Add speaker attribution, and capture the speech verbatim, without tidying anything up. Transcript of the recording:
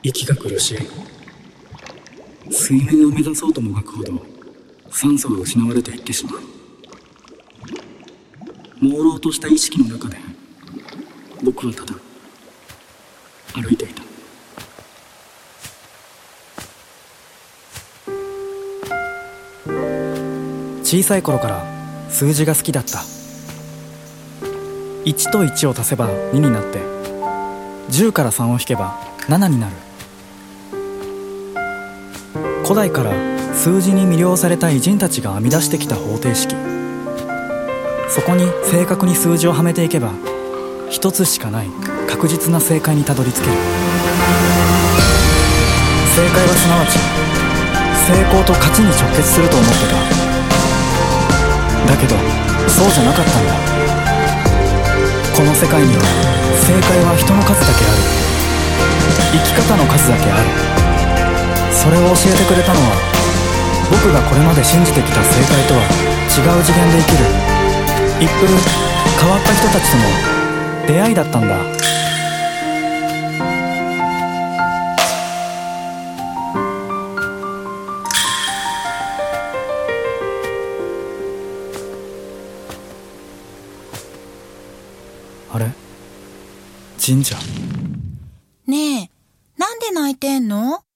Speaker 1: 息が苦しい。水面を目指そうともがくほど酸素が失われていってしまう。朦朧とした意識の中で僕はただ歩いていた。
Speaker 2: 小さい頃から数字が好きだった。いちといちを足せばにになって、じゅうからさんを引けばななになる。古代から数字に魅了された偉人たちが編み出してきた方程式。そこに正確に数字をはめていけば一つしかない確実な正解にたどり着ける。正解はすなわち成功と勝ちに直結すると思ってた。だけどそうじゃなかったんだ。この世界には正解は人の数だけある。生き方の数だけある。それを教えてくれたのは、僕がこれまで信じてきた正解とは違う次元で生きる一風変わった人たちとの出会いだったんだ。あれ？神社。
Speaker 3: ねえ、なんで泣いてんの？